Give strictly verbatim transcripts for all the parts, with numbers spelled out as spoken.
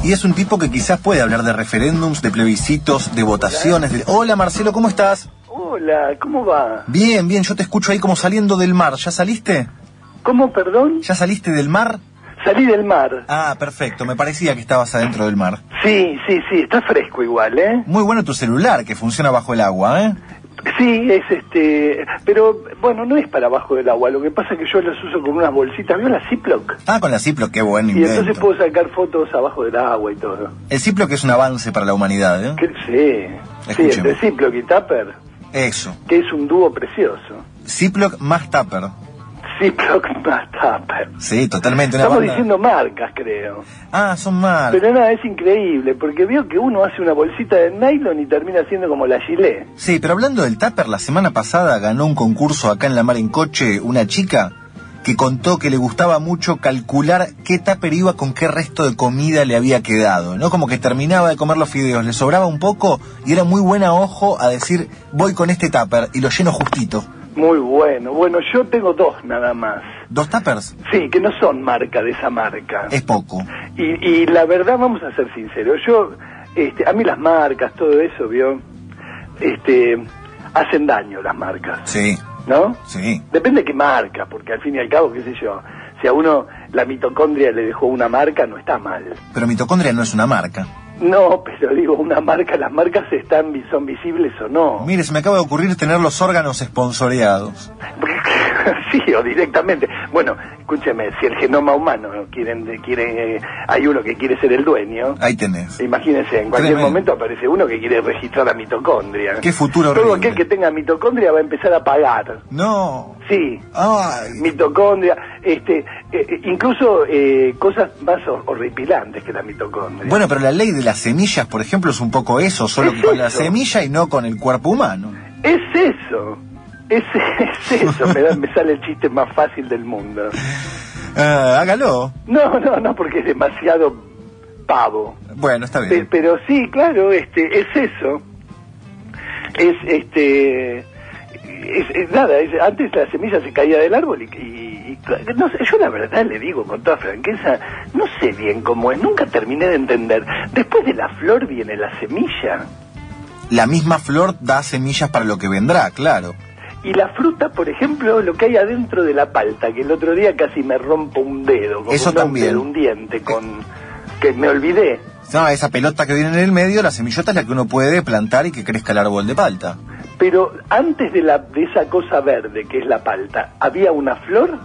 Y es un tipo que quizás puede hablar de referéndums, de plebiscitos, de votaciones. De... Hola Marcelo, ¿cómo estás? Hola, ¿cómo va? Bien, bien, yo te escucho ahí como saliendo del mar. ¿Ya saliste? ¿Cómo, perdón? ¿Ya saliste del mar? Salí del mar. Ah, perfecto, me parecía que estabas adentro del mar. Sí, sí, sí, está fresco igual, ¿eh? Muy bueno tu celular, que funciona bajo el agua, ¿eh? Sí, es este... Pero, bueno, no es para abajo del agua. Lo que pasa es que yo las uso con unas bolsitas. ¿Vio la Ziploc? Ah, con la Ziploc, qué buen Y invento. entonces puedo sacar fotos abajo del agua y todo. El Ziploc es un avance para la humanidad, ¿eh? ¿Qué? Sí, sí, Escúcheme. entre Ziploc y Tupper, Eso. que es un dúo precioso. Ziploc más Tupper. Ziploc más Tupper. Sí, totalmente. Una Estamos banda... diciendo marcas, creo. Ah, son marcas. Pero nada, es increíble, porque veo que uno hace una bolsita de nylon y termina siendo como la Gillette. Sí, pero hablando del Tupper, la semana pasada ganó un concurso acá en La Mar en Coche una chica que contó que le gustaba mucho calcular qué tupper iba con qué resto de comida le había quedado, ¿no? Como que terminaba de comer los fideos, le sobraba un poco y era muy buena ojo a decir, voy con este tupper y lo lleno justito. Muy bueno. Bueno, yo tengo dos nada más. ¿Dos tuppers? Sí, que no son marca de esa marca. Es poco. Y, y la verdad, vamos a ser sinceros, yo, este, a mí las marcas, todo eso, ¿vio? Este, hacen daño las marcas. Sí. ¿No? Sí. Depende de qué marca, porque al fin y al cabo, qué sé yo, si a uno la mitocondria le dejó una marca, no está mal. Pero mitocondria no es una marca. No, pero digo, una marca, las marcas están, son visibles o no. Mire, se me acaba de ocurrir tener los órganos sponsoreados. Sí, o directamente. Bueno, escúcheme, si el genoma humano quieren, quiere, eh, hay uno que quiere ser el dueño. Ahí tenés. Imagínense, en cualquier Tremendo. momento aparece uno que quiere registrar la mitocondria. Qué futuro Todo horrible. aquel que tenga mitocondria va a empezar a pagar. No. Sí. Ay. Mitocondria, este, eh, incluso eh, cosas más horripilantes que la mitocondria. Bueno, pero la ley de las semillas, por ejemplo, es un poco eso, solo Es que con la eso. semilla y no con el cuerpo humano. Es eso. Es, es eso, me, da, me sale el chiste más fácil del mundo. Ah, hágalo. No, no, no, porque es demasiado pavo. Bueno, está Pe- bien. pero sí, claro, este, es eso. Es, este, es, es nada, es- antes la semilla se caía del árbol y, y- y- no sé, yo la verdad le digo con toda franqueza, no sé bien cómo es, nunca terminé de entender. Después de la flor viene la semilla. La misma flor da semillas para lo que vendrá, claro. Y la fruta, por ejemplo, lo que hay adentro de la palta, que el otro día casi me rompo un dedo, con Eso un, también. dedo, un diente, con que me olvidé. No, esa pelota que viene en el medio, la semillota es la que uno puede plantar y que crezca el árbol de palta. Pero antes de, la, de esa cosa verde que es la palta, ¿había una flor?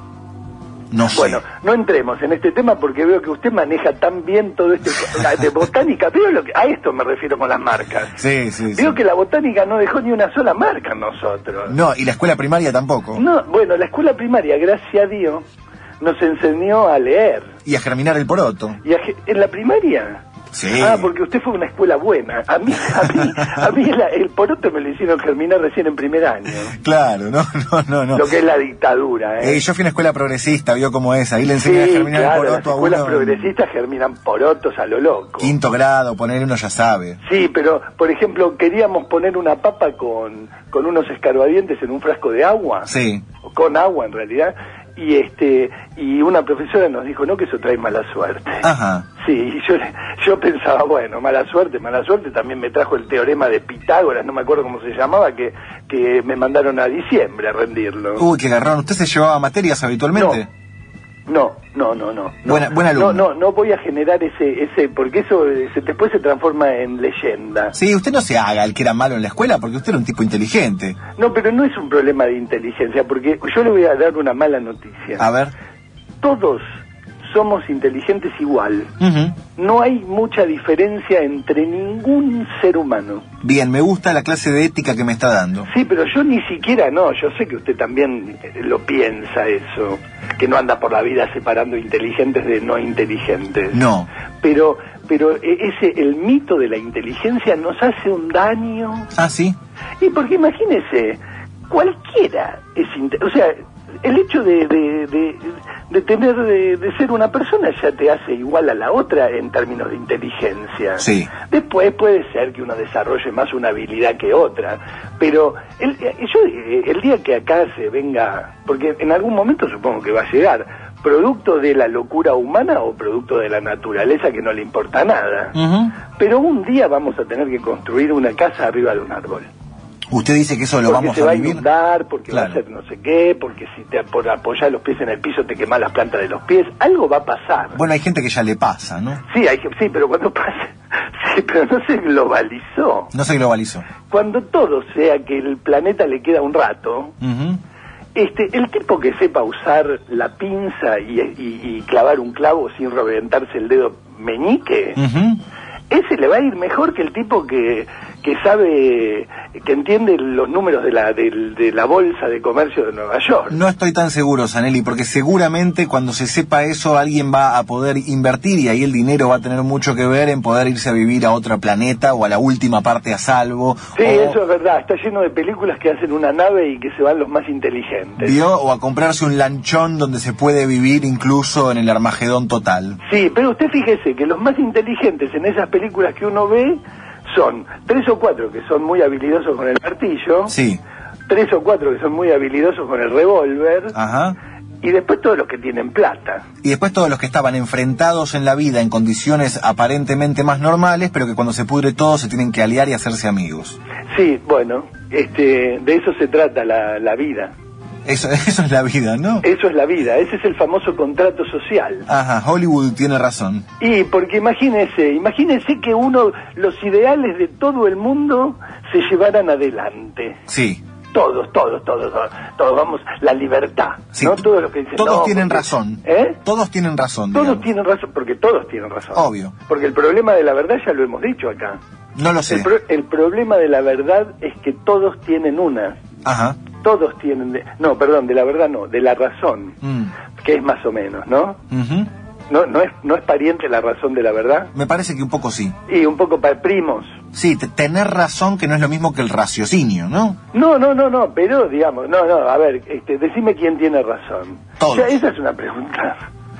No sé. Bueno, no entremos en este tema porque veo que usted maneja tan bien todo este de botánica. Veo lo que, a esto me refiero con las marcas. Sí, sí, sí. Veo que la botánica no dejó ni una sola marca en nosotros. No, y la escuela primaria tampoco. No, bueno, la escuela primaria, gracias a Dios, nos enseñó a leer. Y a germinar el poroto. Y a ge- en la primaria. Sí. Ah, porque usted fue a una escuela buena. A mí, a mí, a mí la- el poroto me lo hicieron germinar recién en primer año. Claro, no, no, no, no. Lo que es la dictadura, ¿eh? Eh, yo fui a una escuela progresista, vio cómo es. Ahí le Sí, enseñé a germinar claro, el las poroto a escuelas uno. en progresistas germinan porotos a lo loco. Quinto grado, poner uno ya sabe. Sí, pero, por ejemplo, queríamos poner una papa con, con unos escarbadientes en un frasco de agua. Sí. O con agua, en realidad. Y este y una profesora nos dijo, no, que eso trae mala suerte. Ajá. Sí, y yo, yo pensaba, bueno, mala suerte, mala suerte. También me trajo el teorema de Pitágoras, no me acuerdo cómo se llamaba, que, que me mandaron a diciembre a rendirlo. Uy, qué garrón. ¿Usted se llevaba materias habitualmente? No, no, no, no. no. Buena- buen alumno. No, no, no voy a generar ese, ese, porque eso eh, se, después se transforma en leyenda. Sí, usted no se haga el que era malo en la escuela porque usted era un tipo inteligente. No, pero no es un problema de inteligencia, porque yo le voy a dar una mala noticia. A ver. Todos somos inteligentes igual. Ujú. No hay mucha diferencia entre ningún ser humano. Bien, me gusta la clase de ética que me está dando. Sí, pero yo ni siquiera no, yo sé que usted también eh, lo piensa eso, que no anda por la vida separando inteligentes de no inteligentes. No. Pero, pero e- ese, el mito de la inteligencia nos hace un daño. Ah, sí. Y porque imagínese, cualquiera es, inte- o sea, el hecho de, de, de, de tener, de, de ser una persona ya te hace igual a la otra en términos de inteligencia. Sí. Después puede ser que uno desarrolle más una habilidad que otra, pero el, yo, el día que acá se venga, porque en algún momento supongo que va a llegar, producto de la locura humana o producto de la naturaleza que no le importa nada. Uh-huh. Pero un día vamos a tener que construir una casa arriba de un árbol. Usted dice que eso lo porque vamos se a va vivir. a inundar, porque Claro. va a ser no sé qué, porque si te por apoyar los pies en el piso te quemas las plantas de los pies, algo va a pasar. Bueno, hay gente que ya le pasa, ¿no? Sí, hay que, sí, pero cuando pase, sí, pero no se globalizó. No se globalizó. Cuando todo sea que el planeta le queda un rato, Uh-huh. este, el tipo que sepa usar la pinza y, y, y clavar un clavo sin reventarse el dedo meñique, Uh-huh. ese le va a ir mejor que el tipo que, que sabe, que entiende los números de la, de, de la bolsa de comercio de Nueva York. No estoy tan seguro, Zanelli, porque seguramente cuando se sepa eso alguien va a poder invertir y ahí el dinero va a tener mucho que ver en poder irse a vivir a otro planeta o a la última parte a salvo. Sí, o, eso es verdad, está lleno de películas que hacen una nave y que se van los más inteligentes. ¿vio? O a comprarse un lanchón donde se puede vivir incluso en el Armagedón total. Sí, pero usted fíjese que los más inteligentes en esas películas que uno ve son tres o cuatro que son muy habilidosos con el martillo, Sí. tres o cuatro que son muy habilidosos con el revólver, Ajá. y después todos los que tienen plata. Y después todos los que estaban enfrentados en la vida en condiciones aparentemente más normales, pero que cuando se pudre todo se tienen que aliar y hacerse amigos. Sí, bueno, este, de eso se trata la, la vida. Eso, eso es la vida, ¿no? Eso es la vida, ese es el famoso contrato social. Ajá, Hollywood tiene razón. Y porque imagínese, imagínese que uno, los ideales de todo el mundo se llevaran adelante. Sí. Todos, todos, todos, todos, todos, vamos, la libertad, Sí, ¿no? Todos los que dicen, todos no, tienen porque- razón. ¿Eh? Todos tienen razón, Todos digamos. tienen razón, porque todos tienen razón. Obvio. Porque el problema de la verdad ya lo hemos dicho acá. No lo sé. El, pro- el problema de la verdad es que todos tienen una. Ajá. Todos tienen... de- no, perdón, de la verdad no, de la razón, Mm. que es más o menos, ¿no? Ujú. ¿No, no, es, no es pariente la razón de la verdad? Me parece que un poco sí. Y un poco para primos. Sí, te- tener razón que no es lo mismo que el raciocinio, ¿no? No, no, no, no, pero digamos, no, no, a ver, este, decime quién tiene razón. Todos. O sea, esa es una pregunta,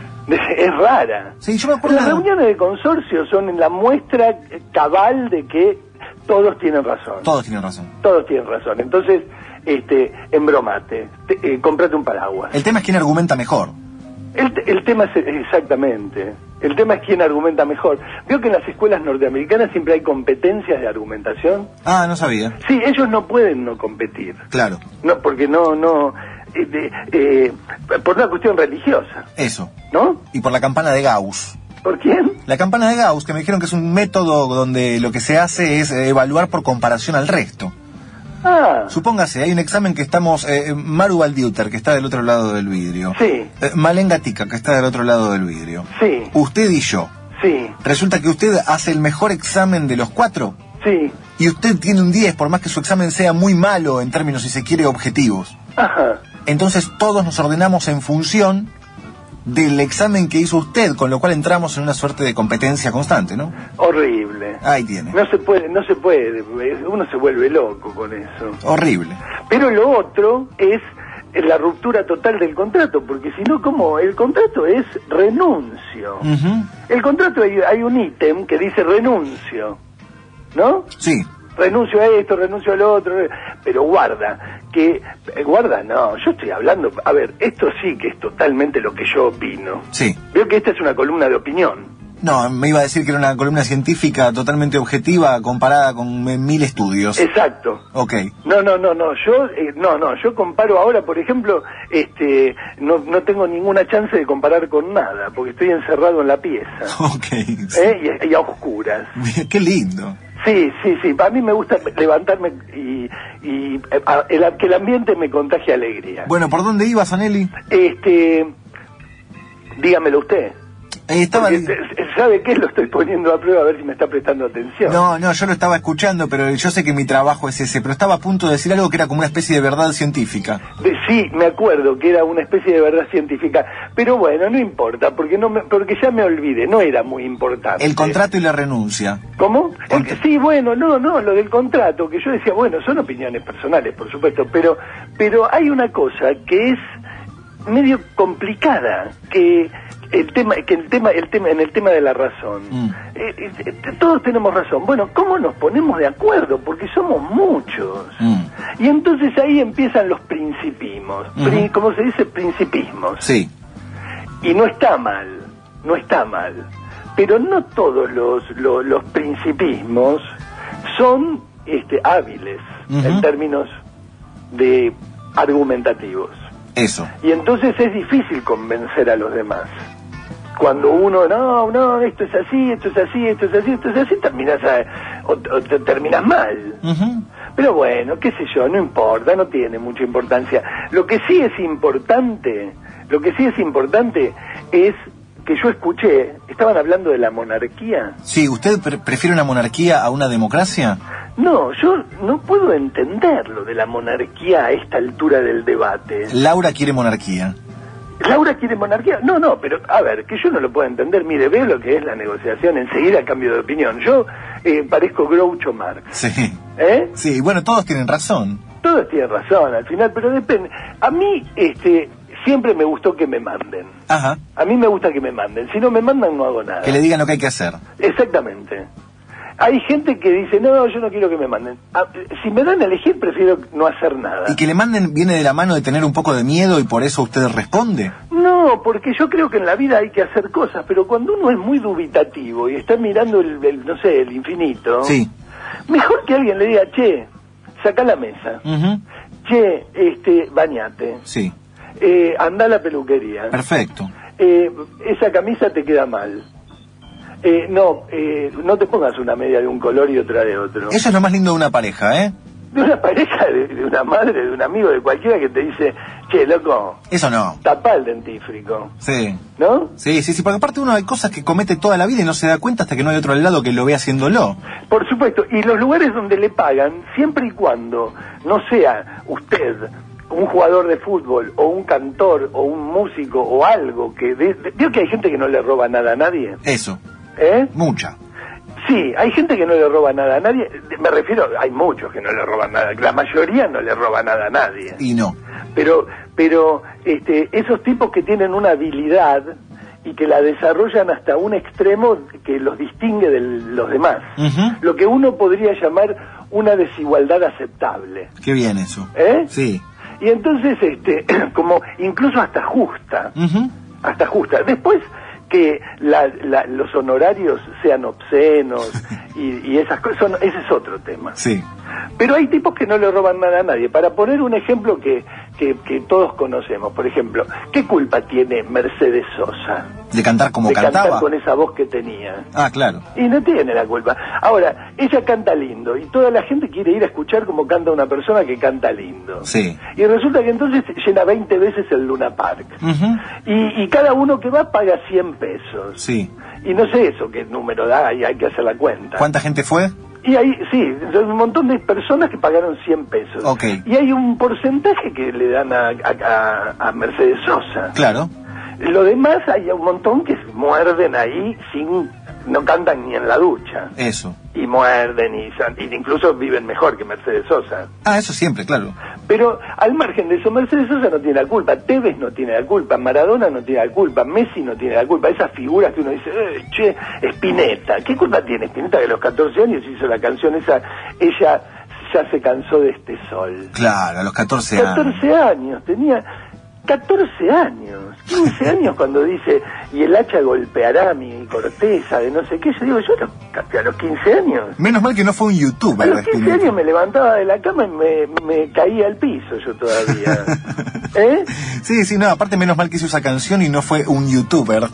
es rara. Sí, yo me acuerdo... Las reuniones de consorcio son la muestra cabal de que todos tienen razón. Todos tienen razón. Todos tienen razón. Entonces, este, embromate, te, eh, comprate un paraguas. El tema es quién argumenta mejor. El, te- el tema es exactamente, el tema es quién argumenta mejor. Veo que en las escuelas norteamericanas siempre hay competencias de argumentación. Ah, no sabía. Sí, ellos no pueden no competir. Claro, No, porque no, no, eh, de- eh, por una cuestión religiosa, eso. ¿no? Y por la campana de Gauss. ¿Por quién? La campana de Gauss, que me dijeron que es un método donde lo que se hace es eh, evaluar por comparación al resto. Ah, Supóngase, hay un examen que estamos... Eh, Maru Baldiuter, que está del otro lado del vidrio. sí, Eh, Malén Gatica, que está del otro lado del vidrio. sí, Usted y yo. sí, Resulta que usted hace el mejor examen de los cuatro sí, y usted tiene un diez, por más que su examen sea muy malo en términos, si se quiere, objetivos. ajá, Entonces todos nos ordenamos en función del examen que hizo usted, con lo cual entramos en una suerte de competencia constante, ¿no? horrible. Ahí tiene. No se puede, no se puede, uno se vuelve loco con eso. Horrible. Pero lo otro es la ruptura total del contrato, porque si no, ¿cómo? El contrato es renuncio. Ujú. El contrato hay, hay un ítem que dice renuncio, ¿no? Sí. Renuncio a esto, renuncio a lo otro, pero guarda, que, eh, guarda no, yo estoy hablando, a ver, esto sí que es totalmente lo que yo opino. Sí. Veo que esta es una columna de opinión. No, me iba a decir que era una columna científica totalmente objetiva comparada con eh, mil estudios. Exacto. Ok. No, no, no, no, yo, eh, no, no, yo comparo ahora, por ejemplo, este, no, no tengo ninguna chance de comparar con nada, porque estoy encerrado en la pieza, Ok. sí. ¿eh? y, y a oscuras. Qué lindo. Sí, sí, sí, a mí me gusta levantarme y, y eh, a- el, que el ambiente me contagie alegría. Bueno, ¿por dónde iba, Zanelli? Este, dígamelo usted. Eh, estaba... Porque, eh, ¿sabe qué? Lo estoy poniendo a prueba a ver si me está prestando atención. No, no, yo lo estaba escuchando, pero yo sé que mi trabajo es ese, pero estaba a punto de decir algo que era como una especie de verdad científica. De- sí, me acuerdo que era una especie de verdad científica, pero bueno, no importa, porque no me, porque ya me olvidé, no era muy importante. El contrato y la renuncia. ¿Cómo? Porque- Sí, bueno, no, no, lo del contrato, que yo decía, bueno, son opiniones personales, por supuesto, pero, pero hay una cosa que es medio complicada, que el tema, que el tema, el tema, en el tema de la razón. Mm. Eh, eh, todos tenemos razón. Bueno, ¿cómo nos ponemos de acuerdo? Porque somos muchos. Mm. Y entonces ahí empiezan los principismos, Ujú. Pri- ¿cómo se dice? Principismos. Sí. Y no está mal, no está mal. Pero no todos los, los, los principismos son este, hábiles uh-huh. en términos de argumentativos. Eso. Y entonces es difícil convencer a los demás. Cuando uno, no, no, esto es así, esto es así, esto es así, esto es así, terminas, a, o, o te terminas mal. Uh-huh. Pero bueno, qué sé yo, no importa, no tiene mucha importancia. Lo que sí es importante, lo que sí es importante es que yo escuché, estaban hablando de la monarquía. Sí, ¿usted pre- prefiere una monarquía a una democracia? No, yo no puedo entender lo de la monarquía a esta altura del debate. Laura quiere monarquía. ¿Laura quiere monarquía? No, no, pero a ver, que yo no lo puedo entender. Mire, veo lo que es la negociación, enseguida cambio de opinión. Yo eh, parezco Groucho Marx. Sí. ¿Eh? Sí, bueno, todos tienen razón. Todos tienen razón al final, pero depende. A mí, este... siempre me gustó que me manden. Ajá. A mí me gusta que me manden. Si no me mandan, no hago nada. Que le digan lo que hay que hacer. Exactamente. Hay gente que dice, no, yo no quiero que me manden. Ah, si me dan a elegir, prefiero no hacer nada. ¿Y que le manden viene de la mano de tener un poco de miedo y por eso usted responde? No, porque yo creo que en la vida hay que hacer cosas, pero cuando uno es muy dubitativo y está mirando el, el no sé, el infinito, sí. Mejor que alguien le diga, che, saca la mesa. Uh-huh. Che, este, bañate. Sí. Eh, anda a la peluquería. Perfecto. Eh, esa camisa te queda mal. Eh, no, eh, no te pongas una media de un color y otra de otro. Eso es lo más lindo de una pareja, ¿eh? De una pareja, de, de una madre, de un amigo, de cualquiera que te dice, che, loco. Eso no. Tapá el dentífrico. Sí. ¿No? Sí, sí, sí, porque aparte uno hay cosas que comete toda la vida y no se da cuenta hasta que no hay otro al lado que lo ve haciéndolo. Por supuesto, y los lugares donde le pagan, siempre y cuando no sea usted un jugador de fútbol, o un cantor, o un músico, o algo que... De, de, ¿Vio que hay gente que no le roba nada a nadie? Eso. ¿Eh? Mucha. Sí, hay gente que no le roba nada a nadie. Me refiero, hay muchos que no le roban nada. La mayoría no le roba nada a nadie. Y no. Pero, pero este, esos tipos que tienen una habilidad y que la desarrollan hasta un extremo que los distingue de los demás. Uh-huh. Lo que uno podría llamar una desigualdad aceptable. Qué bien eso. ¿Eh? Sí. Y entonces, este, como incluso hasta justa, uh-huh. hasta justa. Después que la, la, los honorarios sean obscenos y, y esas cosas, son, ese es otro tema. Sí. Pero hay tipos que no le roban nada a nadie. Para poner un ejemplo que, que, que todos conocemos, por ejemplo, ¿qué culpa tiene Mercedes Sosa? De cantar como de cantaba. De cantar con esa voz que tenía. Ah, claro. Y no tiene la culpa. Ahora, ella canta lindo y toda la gente quiere ir a escuchar cómo canta una persona que canta lindo. Sí. Y resulta que entonces llena veinte veces el Luna Park. Uh-huh. Y, y cada uno que va paga cien pesos. Sí. Y no sé eso qué número da y hay que hacer la cuenta. ¿Cuánta gente fue? Y hay, sí, son un montón de personas que pagaron cien pesos. Okay. Y hay un porcentaje que le dan a, a, a Mercedes Sosa. Claro. Lo demás hay un montón que muerden ahí sin... no cantan ni en la ducha. Eso. Y muerden y, y incluso viven mejor que Mercedes Sosa. Ah, eso siempre, claro. Pero al margen de eso, Mercedes Sosa no tiene la culpa, Tevez no tiene la culpa, Maradona no tiene la culpa, Messi no tiene la culpa. Esas figuras que uno dice, eh, che, Spinetta, ¿qué culpa tiene Spinetta que a los catorce años hizo la canción esa, ella ya se cansó de este sol? Claro, a los catorce años. catorce años, tenía... catorce años, quince años cuando dice, y el hacha golpeará mi corteza de no sé qué, yo digo, yo lo, a los quince años. Menos mal que no fue un youtuber. A los quince años me levantaba de la cama y me, me caía al piso yo todavía. ¿Eh? Sí, sí, no, aparte menos mal que hizo esa canción y no fue un youtuber.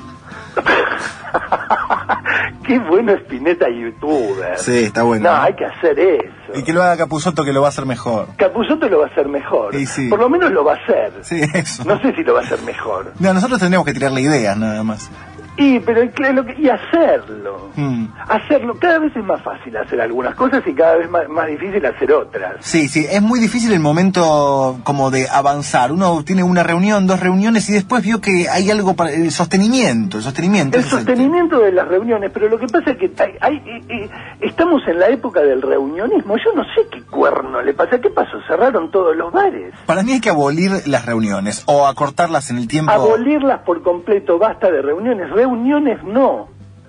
Qué bueno Spinetta youtuber. Sí, está bueno. No, hay que hacer eso. Y que lo haga Capusotto, que lo va a hacer mejor. Capusotto lo va a hacer mejor. Sí, sí. Por lo menos lo va a hacer. Sí, eso. No sé si lo va a hacer mejor. No, nosotros tendríamos que tirarle ideas, nada más. Y, pero lo que, y hacerlo. Hmm. Hacerlo. Cada vez es más fácil hacer algunas cosas y cada vez más, más difícil hacer otras. Sí, sí, es muy difícil el momento como de avanzar. Uno tiene una reunión, dos reuniones y después vio que hay algo para el sostenimiento, el sostenimiento. El sostenimiento de las reuniones, pero lo que pasa es que hay, hay, eh, estamos en la época del reunionismo. Yo no sé qué cuerno le pasa. ¿Qué pasó? Cerraron todos los bares. Para mí hay que abolir las reuniones o acortarlas en el tiempo. Abolirlas por completo, basta de reuniones. Reuniones no.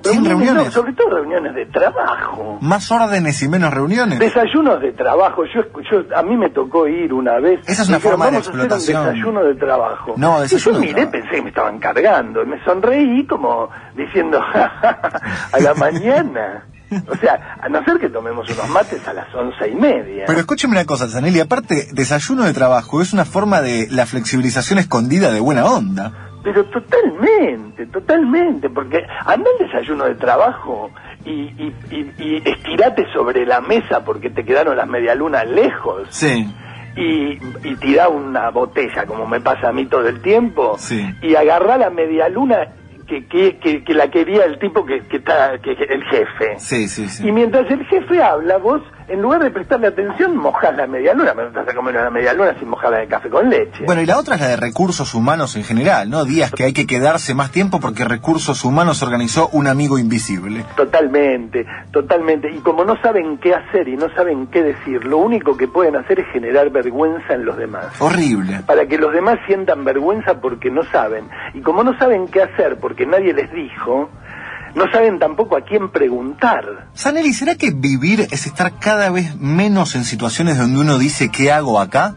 ¿Sin reuniones? No, sobre todo reuniones de trabajo. Más órdenes y menos reuniones. Desayunos de trabajo. Yo, yo a mí me tocó ir una vez. Esa es una dijeron, forma de vamos a hacer un explotación. desayuno de trabajo. No, desayuno y yo de miré, trabajo. pensé que me estaban cargando. Y me sonreí como diciendo, a la mañana. O sea, a no ser que tomemos unos mates a las once y media. Pero escúcheme una cosa, Zanelli, aparte, desayuno de trabajo es una forma de la flexibilización escondida de buena onda. Pero totalmente, totalmente, porque anda el desayuno de trabajo y, y, y, y estirate sobre la mesa porque te quedaron las medialunas lejos. Sí. Y, y tirá una botella, como me pasa a mí todo el tiempo, Sí. y agarrá la medialuna que, que, que, que la quería el tipo que, que está, que, que el jefe. Sí, sí, sí. Y mientras el jefe habla, vos, en lugar de prestarle atención, mojás la medialuna. Me vas a comer una medialuna sin mojarla de café con leche. Bueno, y la otra es la de recursos humanos en general, ¿no? Días que hay que quedarse más tiempo porque recursos humanos organizó un amigo invisible. Totalmente, totalmente. Y como no saben qué hacer y no saben qué decir, lo único que pueden hacer es generar vergüenza en los demás. Horrible. Para que los demás sientan vergüenza porque no saben. Y como no saben qué hacer porque nadie les dijo, no saben tampoco a quién preguntar. Zanelli, ¿será que vivir es estar cada vez menos en situaciones donde uno dice ¿qué hago acá?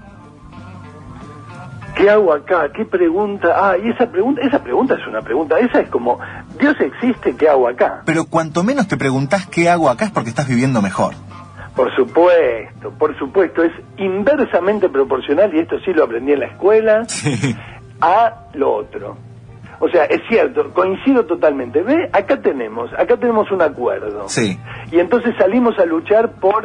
¿Qué hago acá? ¿Qué pregunta? Ah, y esa pregunta, esa pregunta es una pregunta. Esa es como, Dios existe, ¿qué hago acá? Pero cuanto menos te preguntás ¿qué hago acá? Es porque estás viviendo mejor. Por supuesto, por supuesto. Es inversamente proporcional, y esto sí lo aprendí en la escuela, Sí. a lo otro. O sea, es cierto, coincido totalmente. Ve, acá tenemos, acá tenemos un acuerdo. Sí. Y entonces salimos a luchar por,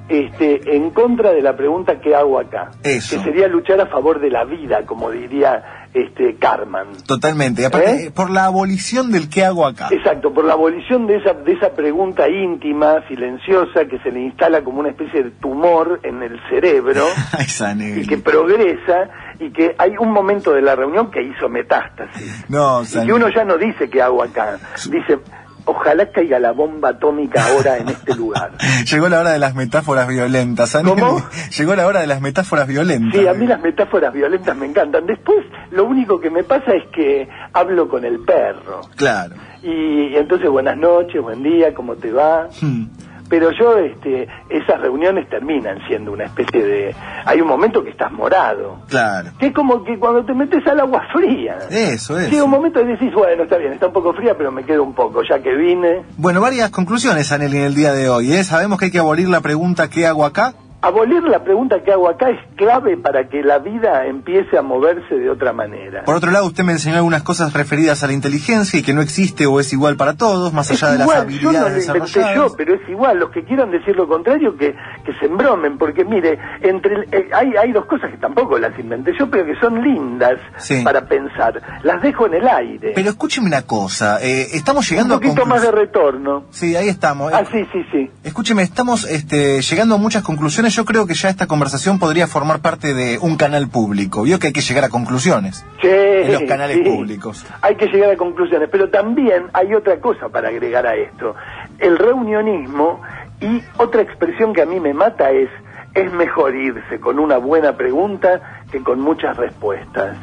este, en contra de la pregunta ¿qué hago acá? Eso. Que sería luchar a favor de la vida, como diría este Carman. Totalmente. Y aparte, ¿Eh? por la abolición del ¿qué hago acá? Exacto, por la abolición de esa, de esa pregunta íntima, silenciosa, que se le instala como una especie de tumor en el cerebro. Ay, Zanelli. Y que progresa, y que hay un momento de la reunión que hizo metástasis. No, Y Zanelli. que uno ya no dice qué hago acá, dice, ojalá caiga la bomba atómica ahora en este lugar. Llegó la hora de las metáforas violentas, Zanelli. ¿Cómo? Llegó la hora de las metáforas violentas. Sí, a mí las metáforas violentas me encantan. Después, lo único que me pasa es que hablo con el perro. Claro. Y, y entonces, buenas noches, buen día, ¿cómo te va? Hmm. Pero yo, este, esas reuniones terminan siendo una especie de... Hay un momento que estás morado. Claro. Que es como que cuando te metes al agua fría. Eso, eso. Llega un momento y decís, bueno, está bien, está un poco fría, pero me quedo un poco, ya que vine. Bueno, varias conclusiones, Zanelli, en el día de hoy, ¿eh? Sabemos que hay que abolir la pregunta ¿qué hago acá? Abolir la pregunta que hago acá es clave para que la vida empiece a moverse de otra manera. Por otro lado, usted me enseñó algunas cosas referidas a la inteligencia y que no existe o es igual para todos, más allá Es de las igual, habilidades yo no lo inventé desarrolladas. yo, pero es igual. Los que quieran decir lo contrario, que, que se embromen, porque mire, entre el- eh, hay, hay dos cosas que tampoco las inventé yo, pero que son lindas Sí. para pensar. Las dejo en el aire. Pero escúcheme una cosa, eh, estamos un llegando a poquito más de conclus- retorno. Sí, ahí estamos. Ah, sí, sí, sí. Escúcheme, estamos este, llegando a muchas conclusiones. Yo creo que ya esta conversación podría formar parte de un canal público. Vio que hay que llegar a conclusiones Sí, en los canales sí. públicos. Hay que llegar a conclusiones, pero también hay otra cosa para agregar a esto. El reunionismo, y otra expresión que a mí me mata es, es mejor irse con una buena pregunta que con muchas respuestas.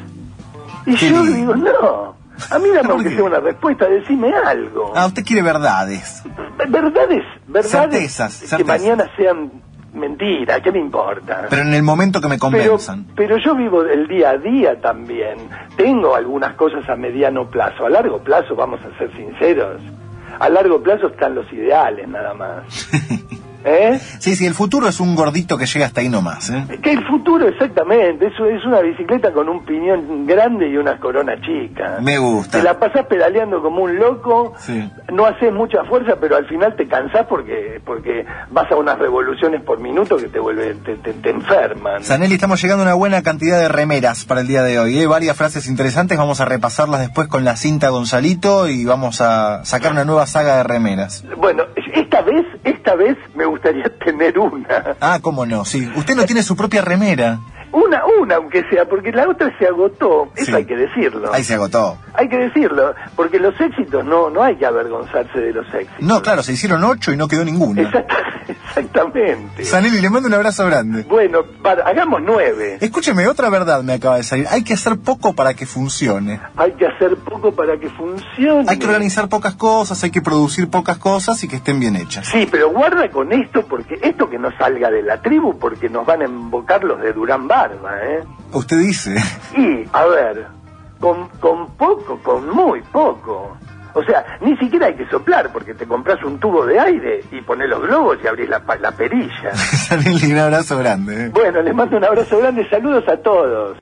Y Qué yo lindo. digo, no, a mí dame ¿Por aunque qué? sea una respuesta, decime algo. Ah, usted quiere verdades. Verdades, verdades Certezas, que certezas. mañana sean mentira, ¿qué me importa? Pero en el momento que me Pero, convenzan. pero yo vivo el día a día también. Tengo algunas cosas a mediano plazo. A largo plazo, vamos a ser sinceros, a largo plazo están los ideales nada más. ¿Eh? Sí, sí, el futuro es un gordito que llega hasta ahí nomás, ¿eh? Que el futuro, exactamente, eso es una bicicleta con un piñón grande y una corona chica. Me gusta. Te la pasás pedaleando como un loco, Sí. no haces mucha fuerza, pero al final te cansás porque porque vas a unas revoluciones por minuto que te vuelven, te, te, te enferman. Zanelli, estamos llegando a una buena cantidad de remeras para el día de hoy, ¿eh? Varias frases interesantes, vamos a repasarlas después con la cinta Gonzalito y vamos a sacar una nueva saga de remeras. Bueno, esta vez, esta vez me gustaría tener una. Ah, cómo no, sí. Usted no tiene su propia remera. Una, una aunque sea, porque la otra se agotó, eso Sí. hay que decirlo. Ahí se agotó. hay que decirlo, porque los éxitos no no hay que avergonzarse de los éxitos. No, claro, se hicieron ocho y no quedó ninguno. Exacta, exactamente. Sanelli, le mando un abrazo grande. Bueno, para, hagamos nueve. Escúcheme, otra verdad me acaba de salir. Hay que hacer poco para que funcione. Hay que hacer poco para que funcione. Hay que organizar pocas cosas, hay que producir pocas cosas y que estén bien hechas. Sí, pero guarda con esto, porque esto que no salga de la tribu, porque nos van a embocar los de Durán Barba, ¿eh? Usted dice. Y, a ver, con, con poco, con muy poco. O sea, ni siquiera hay que soplar, porque te compras un tubo de aire y pones los globos y abrís la, la perilla. Sanelli, un abrazo grande. ¿eh? Bueno, les mando un abrazo grande, saludos a todos.